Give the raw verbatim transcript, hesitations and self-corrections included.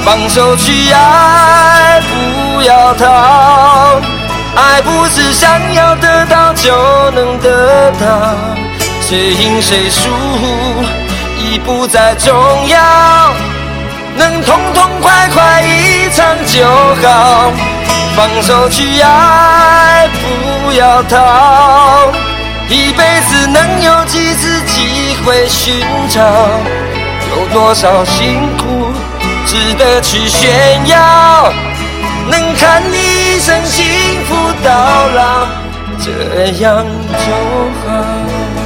放手去爱，不要逃。爱不是想要得到就能得到，谁赢谁输已不再重要，能痛痛快快一场就好。放手去爱，不要逃，一辈子能有几次机会寻找，有多少辛苦值得去炫耀，能看你一生幸福到老，这样就好。